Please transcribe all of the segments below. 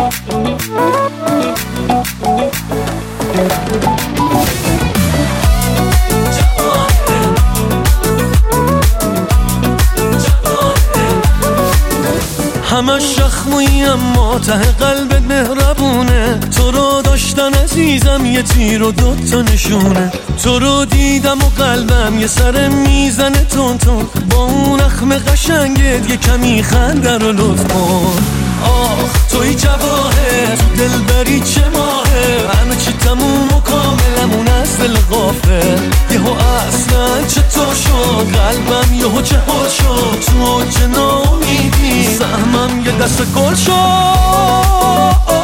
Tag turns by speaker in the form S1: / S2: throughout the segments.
S1: همش شخمویی اما ته قلبت مهربونه، تو رو داشتن عزیزم یه تیر و دوتا نشونه، تو رو دیدم و قلبم یه سر میزنه تون تون، با اون اخم قشنگت یه کمی خنده رو لطف کن. آخ توی جواهر تو دلبری چه ماهه، همه چی تموم و کاملمون از دل غافل، یهو اصلا چطور شد قلبم یهو چهار شد، تو اوج ناامیدی سهمم یه دست گل شد.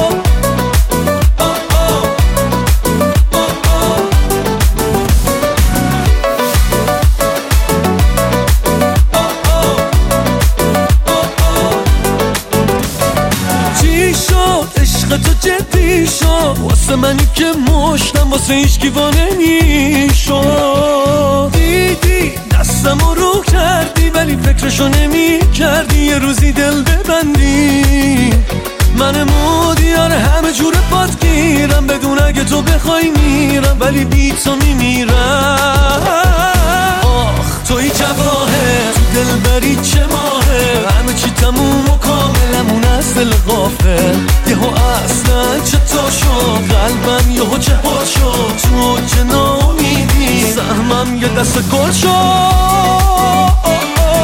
S1: تو جدی شد واسه منی که مشتم واسه هیچ کیوانه میشد، دیدی دستمو رو کردی ولی فکرشو نمی کردی یه روزی دل ببندی، من مودیار همه جور پات گیرم، بدون اگه تو بخوای میرم ولی بی تو میمیرم. آخ توی جواهر تو دلبری چه ماهه، همه چی تموم و کاملمون از دل غافل، یهو اصلا چطور شد قلبم یهو چهار شد، تو اوج ناامیدی سهمم یه دست گل شد.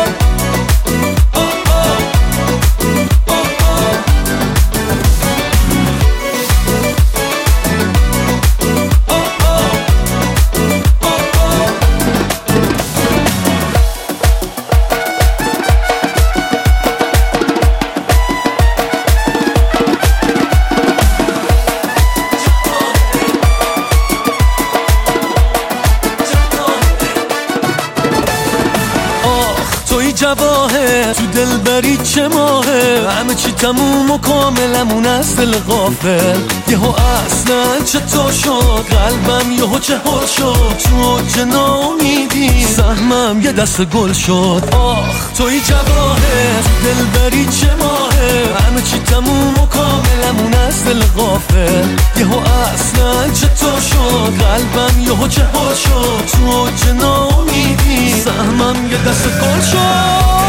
S1: جواهر تو دلبری چه ماهه، همه چی تموم و کاملمون از دل غافل، یهو اصلا چطور شد قلبم یهو چهار شد، تو اوج ناامیدی سهمم یه دست گل شد. آخ توی جواهر تو دلبری چه ماهه، همه چی تموم و کاملمون از دل غافل، یهو اصلا چطور شد قلبم یهو چهار شد، تو اوج ناامیدی سهمم یه دست گل شد.